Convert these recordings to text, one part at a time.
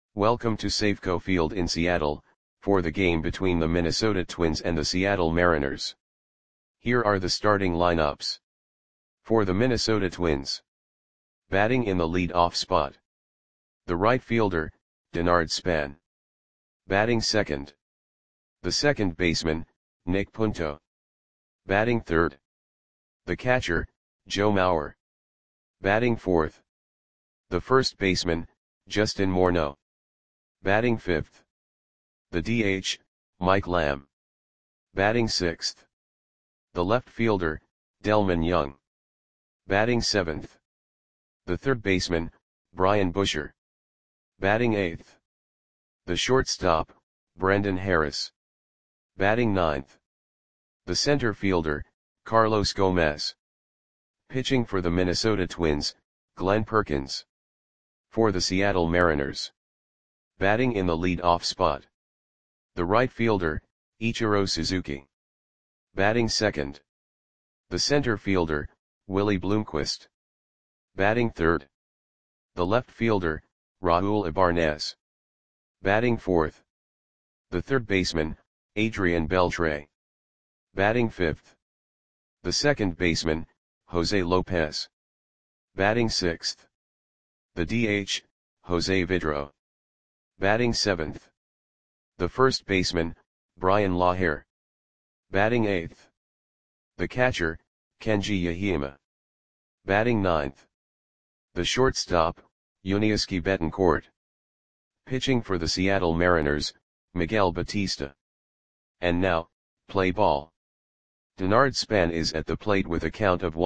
Welcome to Safeco Field in Seattle, for the game between the Minnesota Twins and the Seattle Mariners. Here are the starting lineups. For the Minnesota Twins. Batting in the lead-off spot. The right fielder, Denard Span. Batting second. The second baseman, Nick Punto. Batting third. The catcher, Joe Mauer. Batting fourth. The first baseman, Justin Morneau. Batting fifth. The DH, Mike Lamb. Batting sixth. The left fielder, Delmon Young. Batting seventh. The third baseman, Brian Busher. Batting eighth. The shortstop, Brendan Harris. Batting ninth. The center fielder, Carlos Gomez. Pitching for the Minnesota Twins, Glenn Perkins. For the Seattle Mariners. Batting in the lead-off spot. The right fielder, Ichiro Suzuki. Batting second. The center fielder, Willie Bloomquist. Batting third. The left fielder, Raul Ibarnez. Batting fourth. The third baseman, Adrian Beltre. Batting fifth. The second baseman, Jose Lopez. Batting sixth. The DH, Jose Vidro. Batting seventh. The first baseman, Brian Lahire. Batting eighth. The catcher, Kenji Yahima. Batting ninth. The shortstop, Yuniesky Betancourt. Pitching for the Seattle Mariners, Miguel Batista. And now, play ball. Denard Span is at the plate with a count of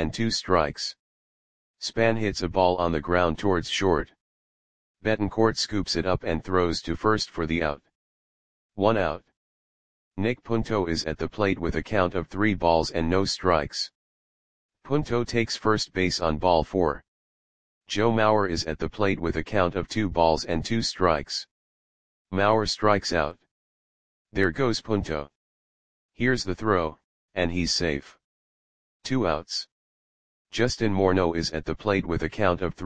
1-2 Span hits a ball on the ground towards short. Betancourt scoops it up and throws to first for the out. 1 out. Nick Punto is at the plate with a count of 3-0. Punto takes first base on ball 4. Joe Mauer is at the plate with a count of 2-2. Mauer strikes out. There goes Punto. Here's the throw, and he's safe. 2 outs. Justin Morneau is at the plate with a count of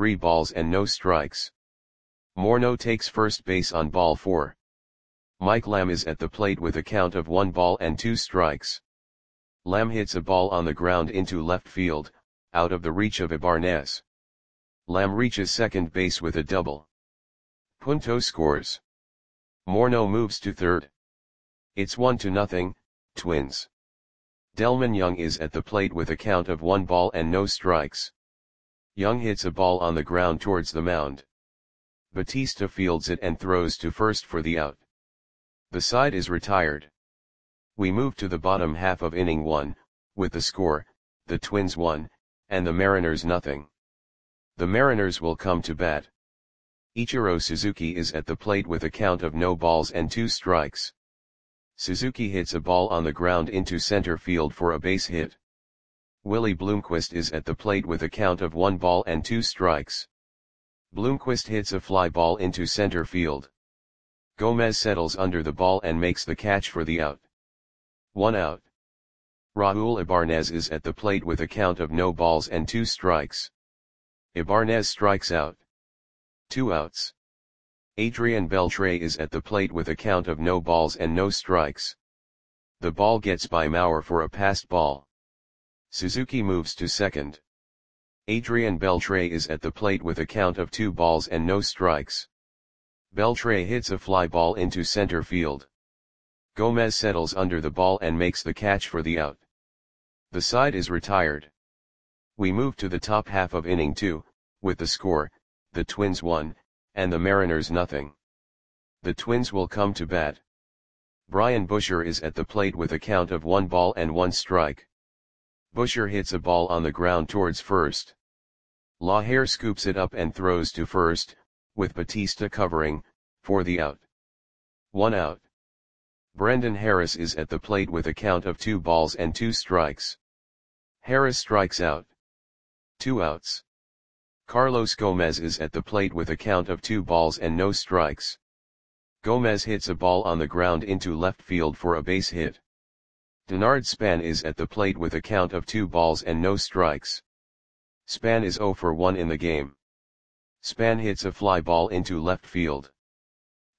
3-0. Morneau takes first base on ball 4. Mike Lamb is at the plate with a count of 1-2. Lamb hits a ball on the ground into left field, out of the reach of Ibarnez. Lamb reaches second base with a double. Punto scores. Morneau moves to third. It's 1-0, Twins. Delmon Young is at the plate with a count of 1-0. Young hits a ball on the ground towards the mound. Batista fields it and throws to first for the out. The side is retired. We move to the bottom half of inning 1, with the score, the Twins 1, and the Mariners 0. The Mariners will come to bat. Ichiro Suzuki is at the plate with a count of 0-2. Suzuki hits a ball on the ground into center field for a base hit. Willie Bloomquist is at the plate with a count of 1-2. Bloomquist hits a fly ball into center field. Gomez settles under the ball and makes the catch for the out. 1 out. Raul Ibarnez is at the plate with a count of 0-2. Ibarnez strikes out. 2 outs. Adrian Beltre is at the plate with a count of 0-0. The ball gets by Mauer for a passed ball. Suzuki moves to second. Adrian Beltre is at the plate with a count of 2-0. Beltre hits a fly ball into center field. Gomez settles under the ball and makes the catch for the out. The side is retired. We move to the top half of inning 2, with the score, the Twins 1, and the Mariners 0. The Twins will come to bat. Brian Busher is at the plate with a count of 1-1. Busher hits a ball on the ground towards first. Lahire scoops it up and throws to first, with Batista covering, for the out. 1 out. Brendan Harris is at the plate with a count of 2-2. Harris strikes out. 2 outs. Carlos Gomez is at the plate with a count of 2-0. Gomez hits a ball on the ground into left field for a base hit. Denard Span is at the plate with a count of 2-0. Span is 0 for 1 in the game. Span hits a fly ball into left field.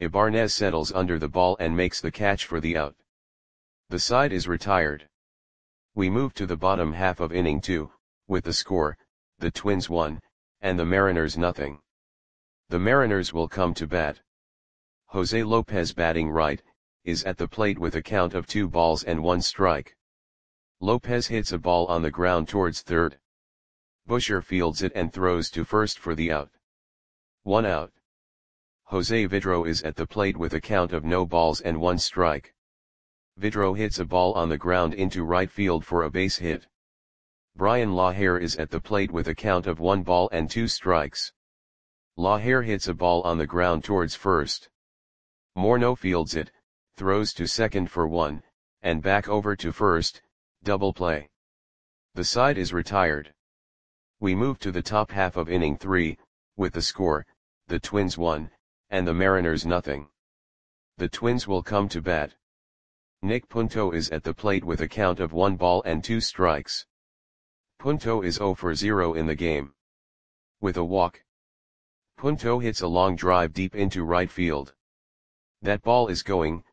Ibarnez settles under the ball and makes the catch for the out. The side is retired. We move to the bottom half of inning 2, with the score, the Twins 1, and the Mariners nothing. The Mariners will come to bat. Jose Lopez, batting right, is at the plate with a count of 2 balls and 1 strike. Lopez hits a ball on the ground towards third. Busher fields it and throws to first for the out. 1 out. Jose Vidro is at the plate with a count of no balls and 1 strike. Vidro hits a ball on the ground into right field for a base hit. Brian Lahair is at the plate with a count of 1 ball and 2 strikes. Lahair hits a ball on the ground towards first. Morneau fields it, throws to second for 1, and back over to first, double play. The side is retired. We move to the top half of inning 3, with the score, the Twins 1, and the Mariners nothing. The Twins will come to bat. Nick Punto is at the plate with a count of 1 ball and 2 strikes. Punto is 0 for 0 in the game. With a walk, Punto hits a long drive deep into right field. That ball is gone.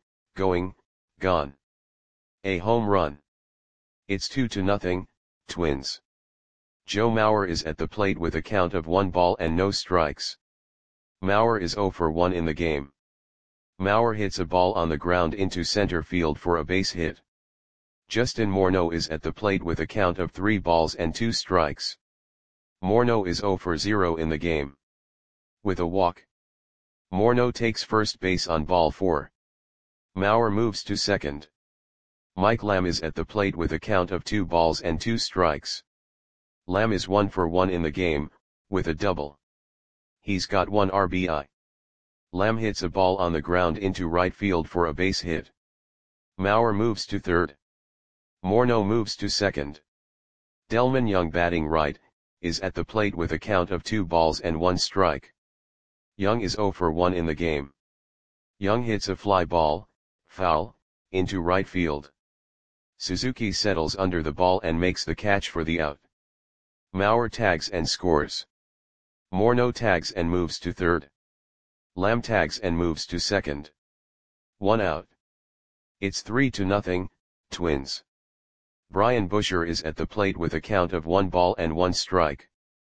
A home run. It's 2-0, Twins. Joe Mauer is at the plate with a count of 1 ball and no strikes. Mauer is 0 for 1 in the game. Mauer hits a ball on the ground into center field for a base hit. Justin Morneau is at the plate with a count of 3 balls and 2 strikes. Morneau is 0 for 0 in the game. With a walk, Morneau takes first base on ball 4. Mauer moves to second. Mike Lamb is at the plate with a count of 2 balls and 2 strikes. Lamb is 1 for 1 in the game, with a double. He's got 1 RBI. Lamb hits a ball on the ground into right field for a base hit. Mauer moves to third. Morneau moves to second. Delmon Young, batting right, is at the plate with a count of 2 balls and 1 strike. Young is 0 for 1 in the game. Young hits a fly ball, foul, into right field. Suzuki settles under the ball and makes the catch for the out. Mauer tags and scores. Morneau tags and moves to third. Lamb tags and moves to second. 1 out. It's 3-0, Twins. Brian Busher is at the plate with a count of 1 ball and 1 strike.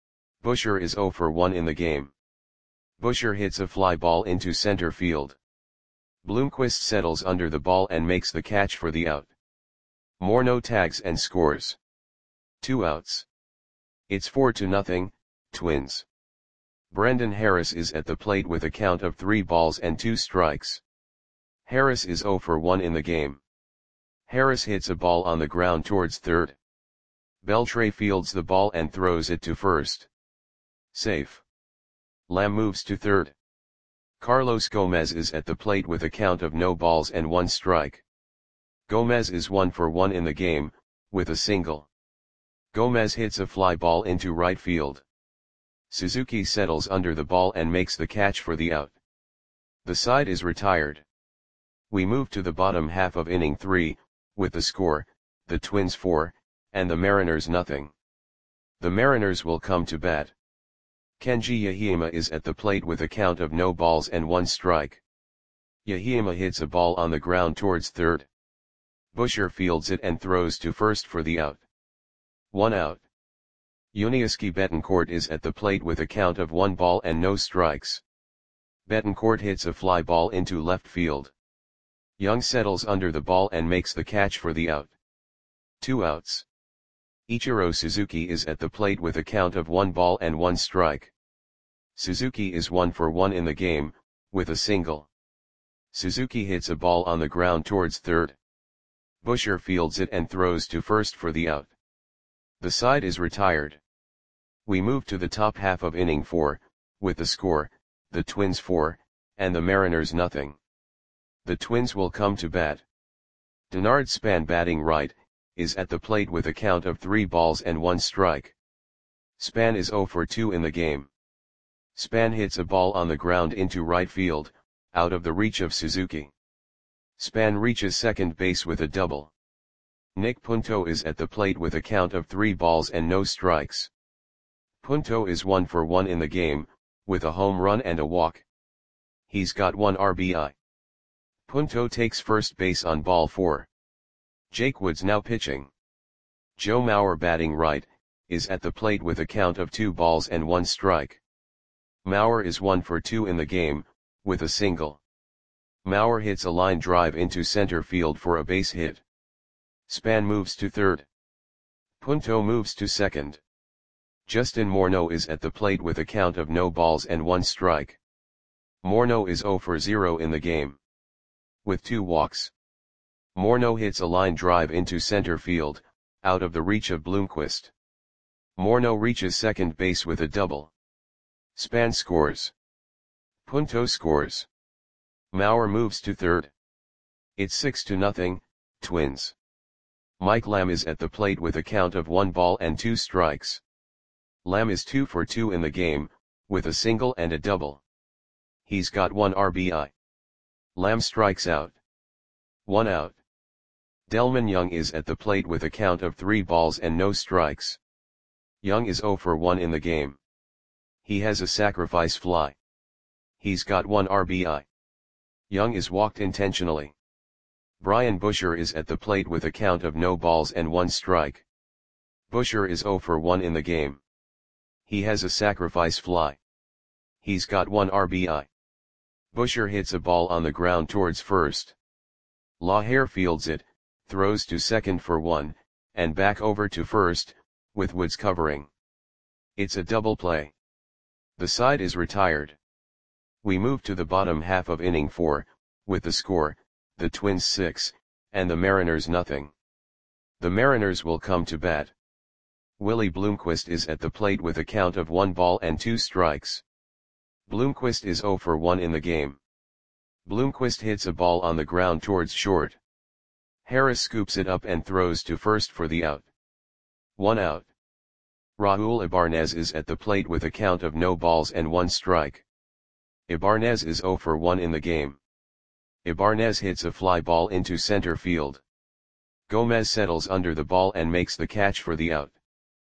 Busher is 0 for 1 in the game. Busher hits a fly ball into center field. Bloomquist settles under the ball and makes the catch for the out. Morneau tags and scores. 2 outs. It's 4-0, Twins. Brendan Harris is at the plate with a count of 3 balls and 2 strikes. Harris is 0 for 1 in the game. Harris hits a ball on the ground towards third. Beltre fields the ball and throws it to first. Safe. Lamb moves to third. Carlos Gomez is at the plate with a count of no balls and 1 strike. Gomez is 1 for 1 in the game, with a single. Gomez hits a fly ball into right field. Suzuki settles under the ball and makes the catch for the out. The side is retired. We move to the bottom half of inning 3, with the score, the Twins 4, and the Mariners nothing. The Mariners will come to bat. Kenji Yahima is at the plate with a count of no balls and 1 strike. Yahima hits a ball on the ground towards third. Busher fields it and throws to first for the out. 1 out. Yuniesky Betancourt is at the plate with a count of 1 ball and no strikes. Betancourt hits a fly ball into left field. Young settles under the ball and makes the catch for the out. 2 outs. Ichiro Suzuki is at the plate with a count of 1 ball and 1 strike. Suzuki is 1 for 1 in the game, with a single. Suzuki hits a ball on the ground towards third. Busher fields it and throws to first for the out. The side is retired. We move to the top half of inning 4, with the score, the Twins 4, and the Mariners nothing. The Twins will come to bat. Denard Span, batting right, is at the plate with a count of 3 balls and 1 strike. Span is 0 for 2 in the game. Span hits a ball on the ground into right field, out of the reach of Suzuki. Span reaches second base with a double. Nick Punto is at the plate with a count of 3 balls and no strikes. Punto is 1 for 1 in the game, with a home run and a walk. He's got 1 RBI. Punto takes first base on ball 4. Jake Woods now pitching. Joe Mauer batting right, is at the plate with a count of 2 balls and 1 strike. Mauer is 1 for 2 in the game, with a single. Mauer hits a line drive into center field for a base hit. Span moves to third. Punto moves to second. Justin Morneau is at the plate with a count of no balls and 1 strike. Morneau is 0 for 0 in the game, with 2 walks. Morneau hits a line drive into center field, out of the reach of Bloomquist. Morneau reaches second base with a double. Span scores. Punto scores. Mauer moves to third. It's 6-0, Twins. Mike Lamb is at the plate with a count of 1 ball and 2 strikes. Lamb is 2 for 2 in the game, with a single and a double. He's got 1 RBI. Lamb strikes out. 1 out. Delmon Young is at the plate with a count of 3 balls and no strikes. Young is 0 for 1 in the game. He has a sacrifice fly. He's got 1 RBI. Young is walked intentionally. Brian Busher is at the plate with a count of no balls and 1 strike. Busher is 0 for 1 in the game. He has a sacrifice fly. He's got 1 RBI. Busher hits a ball on the ground towards first. Laher fields it, throws to second for 1, and back over to first, with Woods covering. It's a double play. The side is retired. We move to the bottom half of inning 4, with the score, the Twins 6, and the Mariners nothing. The Mariners will come to bat. Willie Bloomquist is at the plate with a count of 1 ball and 2 strikes. Bloomquist is 0 for 1 in the game. Bloomquist hits a ball on the ground towards short. Harris scoops it up and throws to first for the out. 1 out. Raul Ibarnez is at the plate with a count of no balls and 1 strike. Ibarnez is 0 for 1 in the game. Ibarnez hits a fly ball into center field. Gomez settles under the ball and makes the catch for the out.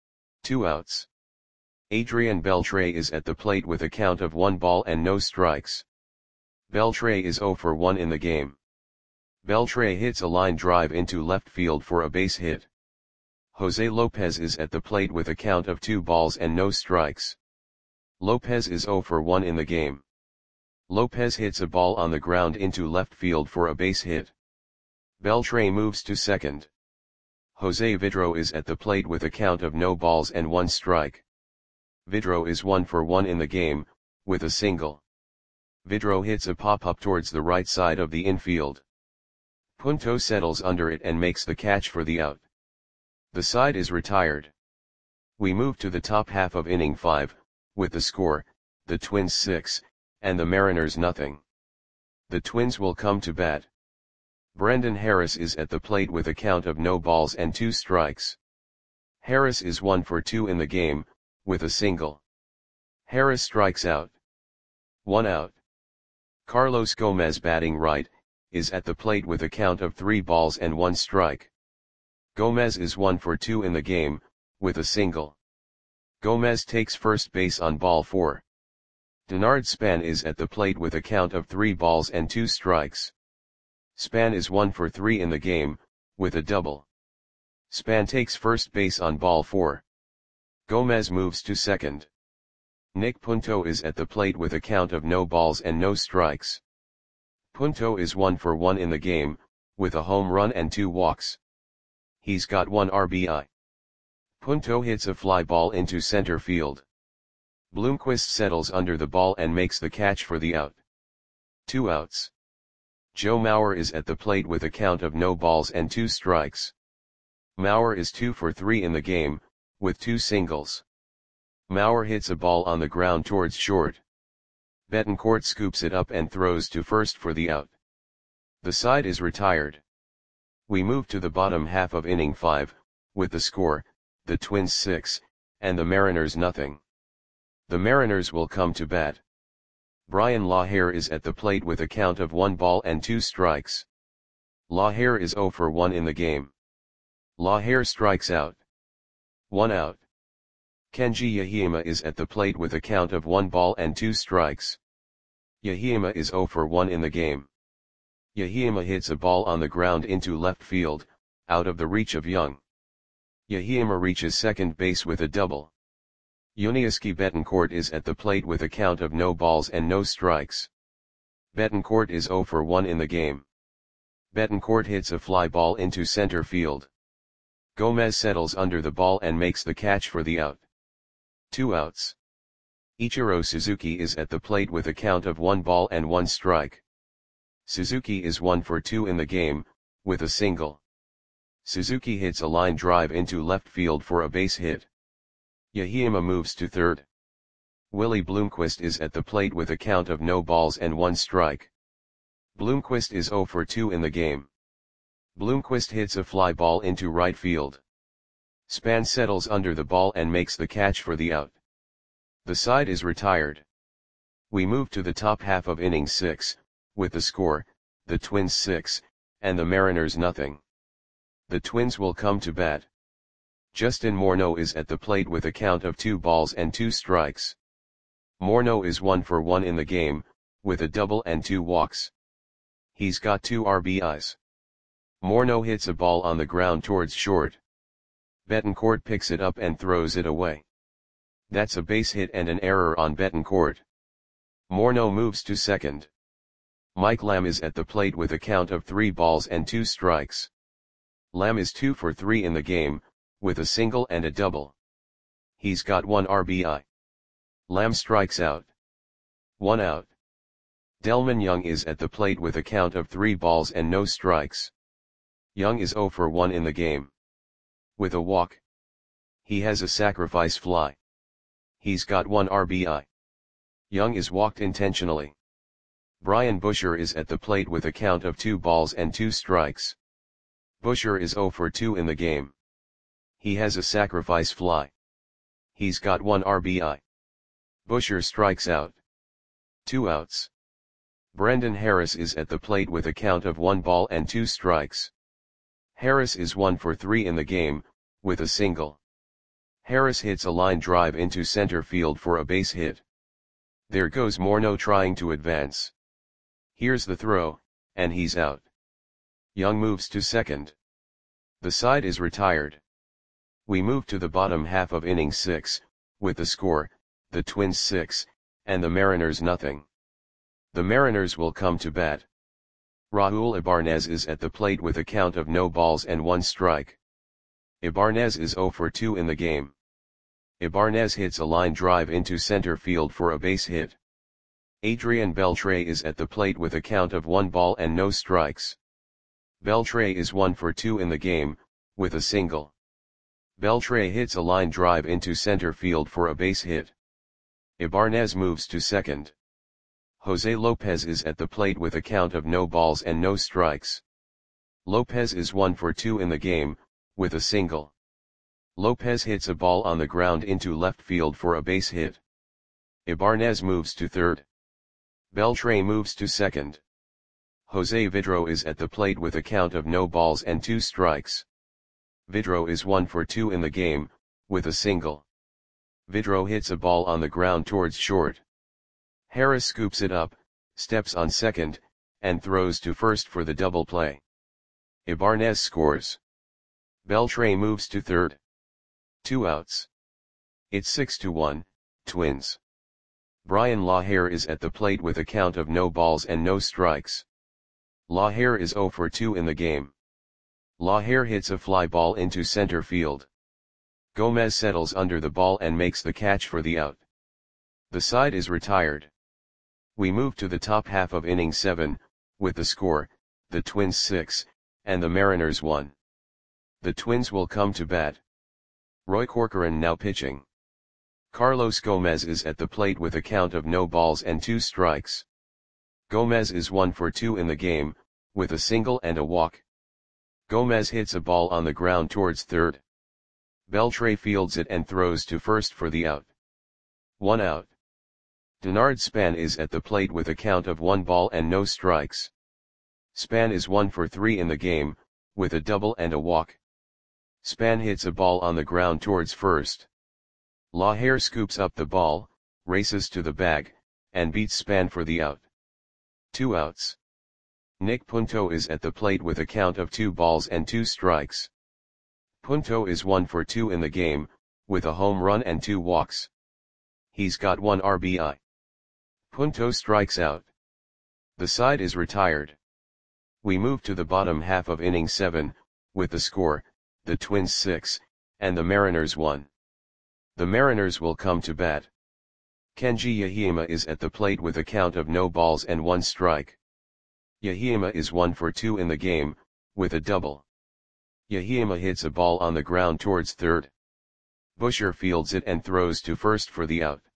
2 outs. Adrian Beltre is at the plate with a count of 1 ball and no strikes. Beltre is 0 for 1 in the game. Beltre hits a line drive into left field for a base hit. Jose Lopez is at the plate with a count of 2 balls and no strikes. Lopez is 0 for 1 in the game. Lopez hits a ball on the ground into left field for a base hit. Beltre moves to second. Jose Vidro is at the plate with a count of no balls and 1 strike. Vidro is 1 for 1 in the game, with a single. Vidro hits a pop-up towards the right side of the infield. Punto settles under it and makes the catch for the out. The side is retired. We move to the top half of inning 5, with the score, the Twins 6, and the Mariners nothing. The Twins will come to bat. Brendan Harris is at the plate with a count of no balls and 2 strikes. Harris is 1 for 2 in the game, with a single. Harris strikes out. 1 out. Carlos Gomez batting right, is at the plate with a count of 3 balls and 1 strike. Gomez is 1 for 2 in the game, with a single. Gomez takes first base on ball 4. Denard Span is at the plate with a count of 3 balls and 2 strikes. Span is 1 for 3 in the game, with a double. Span takes first base on ball 4. Gomez moves to second. Nick Punto is at the plate with a count of no balls and no strikes. Punto is 1 for 1 in the game, with a home run and 2 walks. He's got 1 RBI. Punto hits a fly ball into center field. Bloomquist settles under the ball and makes the catch for the out. 2 outs. Joe Mauer is at the plate with a count of no balls and 2 strikes. Mauer is 2 for 3 in the game, with 2 singles. Mauer hits a ball on the ground towards short. Betancourt scoops it up and throws to first for the out. The side is retired. We move to the bottom half of inning 5, with the score, the Twins 6, and the Mariners nothing. The Mariners will come to bat. Brian Laher is at the plate with a count of 1 ball and 2 strikes. Laher is 0 for 1 in the game. Laher strikes out. 1 out. Kenji Yahima is at the plate with a count of 1 ball and 2 strikes. Yahima is 0 for 1 in the game. Yahima hits a ball on the ground into left field, out of the reach of Young. Yahima reaches second base with a double. Yuniesky Betancourt is at the plate with a count of no balls and no strikes. Betancourt is 0 for 1 in the game. Betancourt hits a fly ball into center field. Gomez settles under the ball and makes the catch for the out. 2 outs. Ichiro Suzuki is at the plate with a count of 1 ball and 1 strike. Suzuki is 1 for 2 in the game, with a single. Suzuki hits a line drive into left field for a base hit. Yahima moves to third. Willie Bloomquist is at the plate with a count of no balls and 1 strike. Bloomquist is 0 for 2 in the game. Bloomquist hits a fly ball into right field. Span settles under the ball and makes the catch for the out. The side is retired. We move to the top half of inning 6, with the score, the Twins 6, and the Mariners nothing. The Twins will come to bat. Justin Morneau is at the plate with a count of 2 balls and 2 strikes. Morneau is 1 for 1 in the game, with a double and 2 walks. He's got 2 RBIs. Morneau hits a ball on the ground towards short. Betancourt picks it up and throws it away. That's a base hit and an error on Betancourt. Morneau moves to second. Mike Lamb is at the plate with a count of 3 balls and 2 strikes. Lamb is 2 for 3 in the game, with a single and a double. He's got 1 RBI. Lamb strikes out. 1 out. Delmon Young is at the plate with a count of 3 balls and no strikes. Young is 0 for 1 in the game. With a walk. He has a sacrifice fly. He's got 1 RBI. Young is walked intentionally. Brian Busher is at the plate with a count of 2 balls and 2 strikes. Busher is 0 for 2 in the game. He has a sacrifice fly. He's got 1 RBI. Busher strikes out. 2 outs. Brendan Harris is at the plate with a count of 1 ball and 2 strikes. Harris is 1 for 3 in the game, with a single. Harris hits a line drive into center field for a base hit. There goes Morneau trying to advance. Here's the throw, and he's out. Young moves to second. The side is retired. We move to the bottom half of inning 6, with the score, the Twins 6, and the Mariners nothing. The Mariners will come to bat. Raul Ibanez is at the plate with a count of no balls and 1 strike. Ibanez is 0 for 2 in the game. Ibanez hits a line drive into center field for a base hit. Adrian Beltre is at the plate with a count of 1 ball and no strikes. Beltre is 1 for 2 in the game, with a single. Beltre hits a line drive into center field for a base hit. Ibanez moves to second. Jose Lopez is at the plate with a count of no balls and no strikes. Lopez is 1 for 2 in the game, with a single. Lopez hits a ball on the ground into left field for a base hit. Ibanez moves to third. Beltre moves to second. Jose Vidro is at the plate with a count of no balls and 2 strikes. Vidro is 1 for 2 in the game, with a single. Vidro hits a ball on the ground towards short. Harris scoops it up, steps on second, and throws to first for the double play. Ibanez scores. Beltre moves to third. 2 outs. It's 6-1, Twins. Brian Lahair is at the plate with a count of no balls and no strikes. Lahair is 0 for 2 in the game. Lahair hits a fly ball into center field. Gomez settles under the ball and makes the catch for the out. The side is retired. We move to the top half of inning 7, with the score, the Twins 6, and the Mariners 1. The Twins will come to bat. Roy Corcoran now pitching. Carlos Gomez is at the plate with a count of no balls and 2 strikes. Gomez is 1 for 2 in the game, with a single and a walk. Gomez hits a ball on the ground towards third. Beltre fields it and throws to first for the out. 1 out. Denard Span is at the plate with a count of 1 ball and no strikes. Span is 1 for 3 in the game, with a double and a walk. Span hits a ball on the ground towards first. Lahair scoops up the ball, races to the bag, and beats Span for the out. 2 outs. Nick Punto is at the plate with a count of 2 balls and 2 strikes. Punto is 1 for 2 in the game, with a home run and 2 walks. He's got 1 RBI. Punto strikes out. The side is retired. We move to the bottom half of inning 7, with the score, the Twins 6, and the Mariners 1. The Mariners will come to bat. Kenji Yahima is at the plate with a count of no balls and 1 strike. Yahima is 1 for 2 in the game, with a double. Yahima hits a ball on the ground towards third. Busher fields it and throws to first for the out.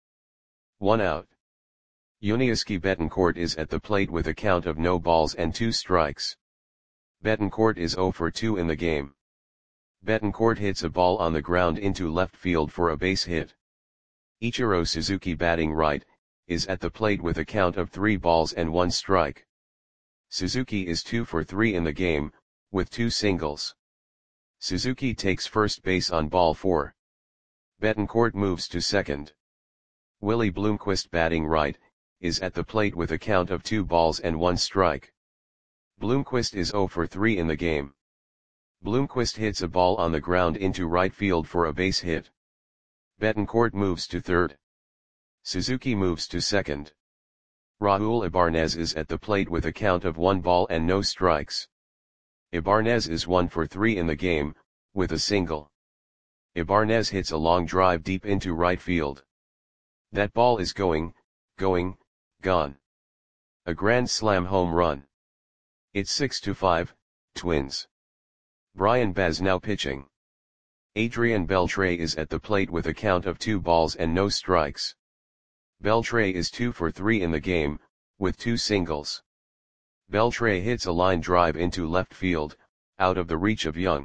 1 out. Yuniesky Betancourt is at the plate with a count of no balls and 2 strikes. Betancourt is 0 for 2 in the game. Betancourt hits a ball on the ground into left field for a base hit. Ichiro Suzuki batting right, is at the plate with a count of 3 balls and 1 strike. Suzuki is 2 for 3 in the game, with 2 singles. Suzuki takes first base on ball 4. Betancourt moves to second. Willie Bloomquist batting right, is at the plate with a count of 2 balls and 1 strike. Bloomquist is 0 for 3 in the game. Bloomquist hits a ball on the ground into right field for a base hit. Betancourt moves to third. Suzuki moves to second. Raul Ibanez is at the plate with a count of 1 ball and no strikes. Ibanez is 1 for 3 in the game, with a single. Ibanez hits a long drive deep into right field. That ball is going, gone. A grand slam home run. It's 6-5, Twins. Brian Baz now pitching. Adrian Beltre is at the plate with a count of 2 balls and no strikes. Beltre is 2 for 3 in the game, with 2 singles. Beltre hits a line drive into left field, out of the reach of Young.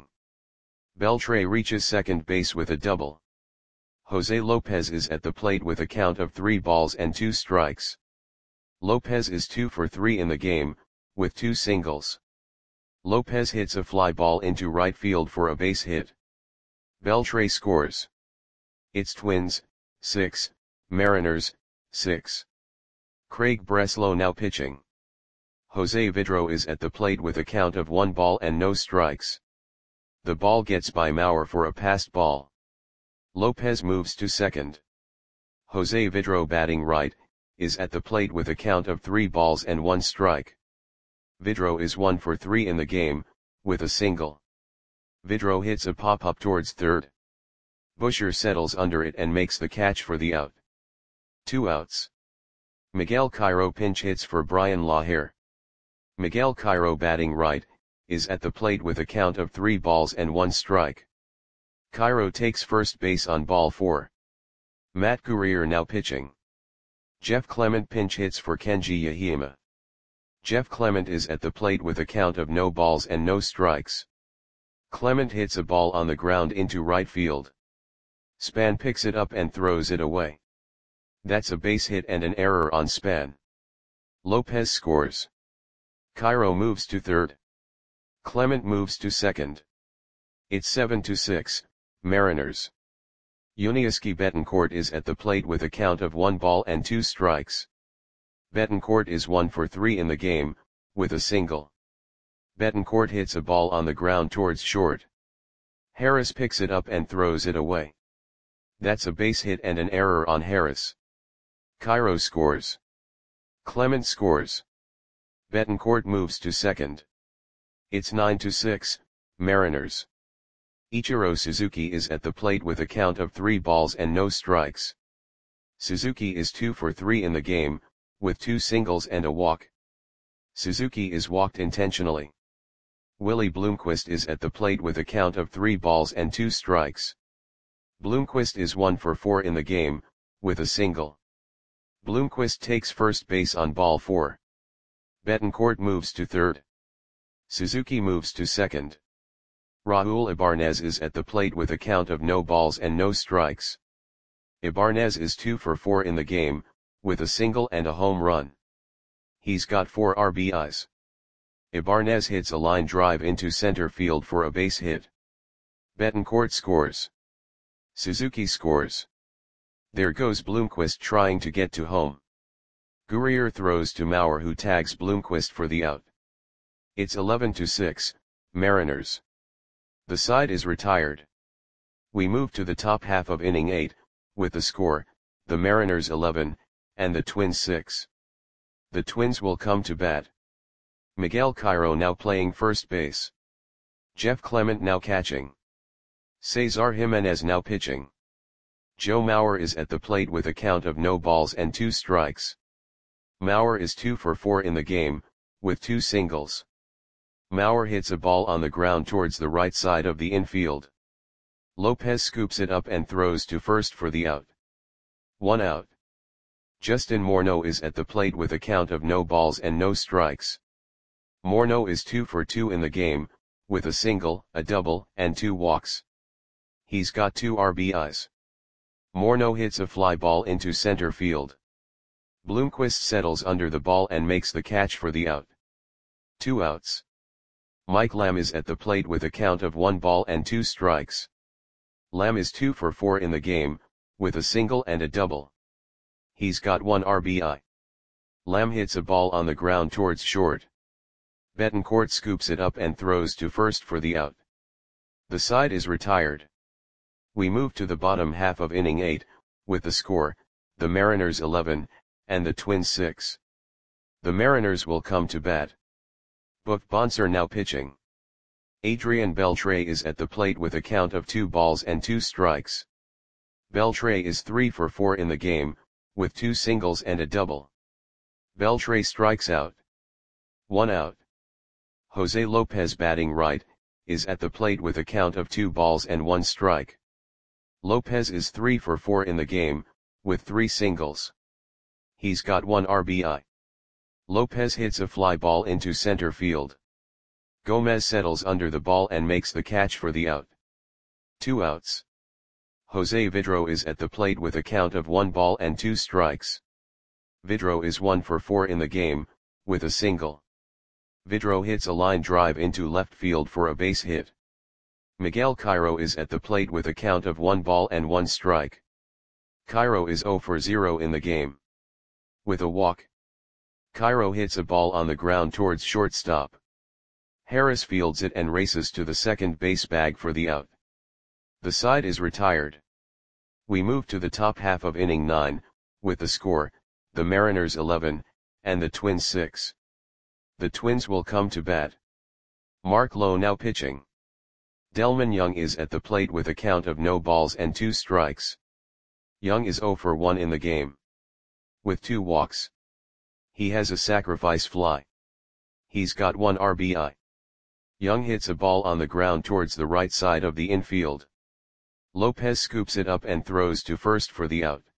Beltre reaches second base with a double. Jose Lopez is at the plate with a count of 3 balls and 2 strikes. Lopez is 2 for 3 in the game, with 2 singles. Lopez hits a fly ball into right field for a base hit. Beltre scores. It's Twins, 6, Mariners, 6. Craig Breslow now pitching. Jose Vidro is at the plate with a count of 1 ball and no strikes. The ball gets by Maurer for a passed ball. Lopez moves to second. Jose Vidro batting right, is at the plate with a count of 3 balls and 1 strike. Vidro is 1 for 3 in the game, with a single. Vidro hits a pop-up towards third. Busher settles under it and makes the catch for the out. 2 outs. Miguel Cairo pinch hits for Brian Laher. Miguel Cairo batting right, is at the plate with a count of 3 balls and 1 strike. Cairo takes first base on ball 4. Matt Guerrier now pitching. Jeff Clement pinch hits for Kenji Yahima. Jeff Clement is at the plate with a count of no balls and no strikes. Clement hits a ball on the ground into right field. Span picks it up and throws it away. That's a base hit and an error on Span. Lopez scores. Cairo moves to third. Clement moves to second. It's 7-6, Mariners. Yuniesky Betancourt is at the plate with a count of 1 ball and 2 strikes. Betancourt is 1 for 3 in the game, with a single. Betancourt hits a ball on the ground towards short. Harris picks it up and throws it away. That's a base hit and an error on Harris. Cairo scores. Clement scores. Betancourt moves to second. It's 9-6, Mariners. Ichiro Suzuki is at the plate with a count of 3 balls and no strikes. Suzuki is 2 for 3 in the game, with 2 singles and a walk. Suzuki is walked intentionally. Willie Bloomquist is at the plate with a count of 3 balls and 2 strikes. Bloomquist is 1 for 4 in the game, with a single. Bloomquist takes first base on ball 4. Betancourt moves to third. Suzuki moves to second. Raul Ibanez is at the plate with a count of no balls and no strikes. Ibanez is 2 for 4 in the game, with a single and a home run. He's got 4 RBIs. Ibanez hits a line drive into center field for a base hit. Betancourt scores. Suzuki scores. There goes Bloomquist trying to get to home. Gurrier throws to Maurer, who tags Bloomquist for the out. It's 11-6, Mariners. The side is retired. We move to the top half of inning 8, with the score, the Mariners 11, and the Twins 6. The Twins will come to bat. Miguel Cairo now playing first base. Jeff Clement now catching. Cesar Jimenez now pitching. Joe Mauer is at the plate with a count of no balls and 2 strikes. Mauer is 2 for 4 in the game, with 2 singles. Mauer hits a ball on the ground towards the right side of the infield. Lopez scoops it up and throws to first for the out. 1 out. Justin Morneau is at the plate with a count of no balls and no strikes. Morneau is 2 for 2 in the game, with a single, a double, and 2 walks. He's got 2 RBIs. Morneau hits a fly ball into center field. Bloomquist settles under the ball and makes the catch for the out. 2 outs. Mike Lamb is at the plate with a count of 1 ball and 2 strikes. Lamb is 2 for 4 in the game, with a single and a double. He's got 1 RBI. Lamb hits a ball on the ground towards short. Betancourt scoops it up and throws to first for the out. The side is retired. We move to the bottom half of inning 8, with the score, the Mariners 11, and the Twins 6. The Mariners will come to bat. Buck Bonser now pitching. Adrian Beltre is at the plate with a count of 2 balls and 2 strikes. Beltre is 3 for 4 in the game, with 2 singles and a double. Beltre strikes out. 1 out. Jose Lopez, batting right, is at the plate with a count of 2 balls and 1 strike. Lopez is 3 for 4 in the game, with 3 singles. He's got 1 RBI. Lopez hits a fly ball into center field. Gomez settles under the ball and makes the catch for the out. 2 outs. Jose Vidro is at the plate with a count of 1 ball and 2 strikes. Vidro is 1 for 4 in the game, with a single. Vidro hits a line drive into left field for a base hit. Miguel Cairo is at the plate with a count of 1 ball and 1 strike. Cairo is 0 for 0 in the game. With a walk. Cairo hits a ball on the ground towards shortstop. Harris fields it and races to the second base bag for the out. The side is retired. We move to the top half of inning 9, with the score, the Mariners 11, and the Twins 6. The Twins will come to bat. Mark Lowe now pitching. Delman Young is at the plate with a count of no balls and 2 strikes. Young is 0 for 1 in the game. With 2 walks. He has a sacrifice fly. He's got 1 RBI. Young hits a ball on the ground towards the right side of the infield. Lopez scoops it up and throws to first for the out.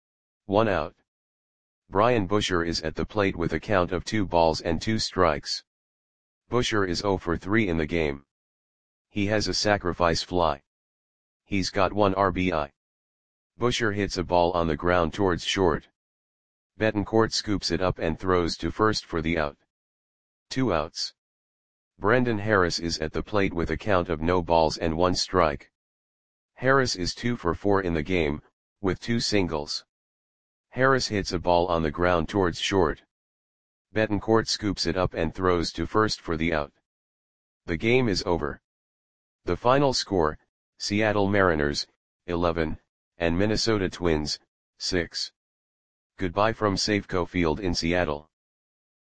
1 out. Brian Busher is at the plate with a count of 2 balls and 2 strikes. Busher is 0 for 3 in the game. He has a sacrifice fly. He's got 1 RBI. Busher hits a ball on the ground towards short. Betancourt scoops it up and throws to first for the out. 2 outs. Brendan Harris is at the plate with a count of no balls and 1 strike. Harris is 2 for 4 in the game, with 2 singles. Harris hits a ball on the ground towards short. Betancourt scoops it up and throws to first for the out. The game is over. The final score, Seattle Mariners, 11, and Minnesota Twins, 6. Goodbye from Safeco Field in Seattle.